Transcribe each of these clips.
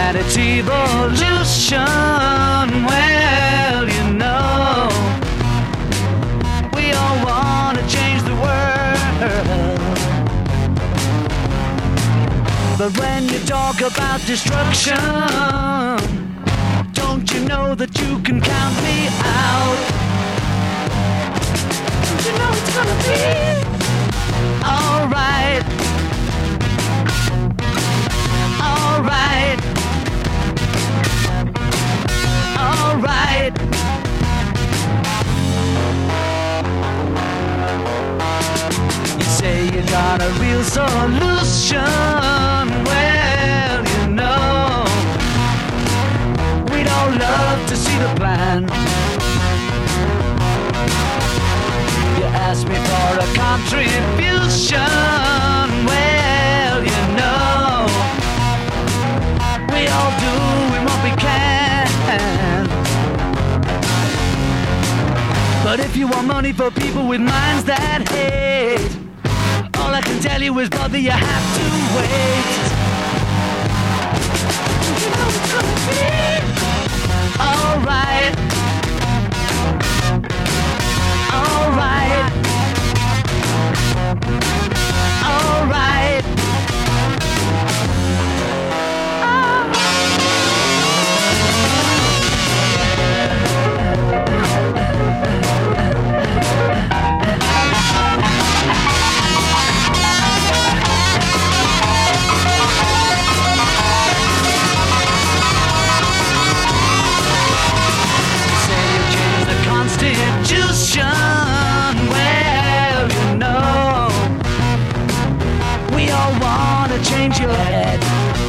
that it's evolution. Well, you know, we all want to change the world. But when you talk about destruction, don't you know that you can count me out? Don't you know it's gonna be alright? Alright. Alright. You say you got a real solution. Well, you know, we'd all love to see the plan. You ask me for a contribution. Well, you know, we all doing what we can. But if you want money for people with minds that hate, all I can tell you is, brother, you have to wait. You know it's gonna be alright. Alright. Alright. Constitution, well, you know, we all want to change your head.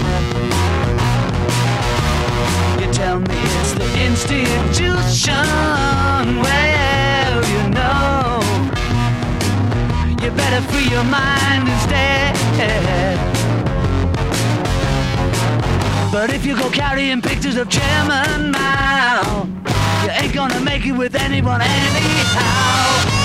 You tell me it's the institution, well, you know, you better free your mind instead. But if you go carrying pictures of Chairman Mao, you ain't gonna make it with anyone anyhow.